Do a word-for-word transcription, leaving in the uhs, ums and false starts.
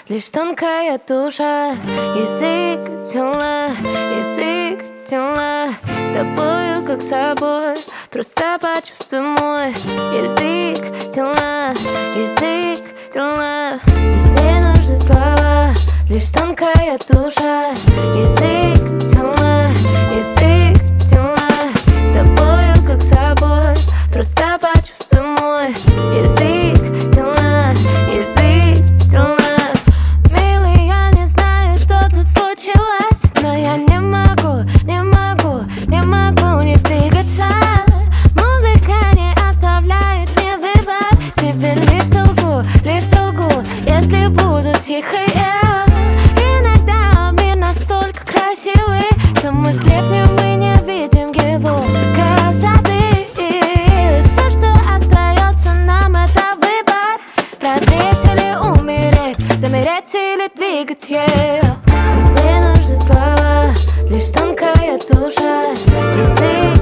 лишь тонкая душа. Язык тела, язык тела, с тобою как с собой, просто почувствуй мой язык тела, язык тела. Здесь не нужны слова, лишь тонкая душа. Язык тела, язык тела, с тобою как с собой, просто почувствуй мой язык тела, язык тела. Милый, я не знаю, что тут случилось, но я не могу, не могу, не могу не двигаться. Музыка не оставляет мне выбор. Тебе лишь солгу, лишь солгу, если буду тихой я. Иногда мир настолько красивый, что мы слепнем и не видим его красоты. Все, что остается нам, это выбор: прозреть или умереть, замереть или двигать ее. Здесь не нужны слова, лишь тонкая душа. Язык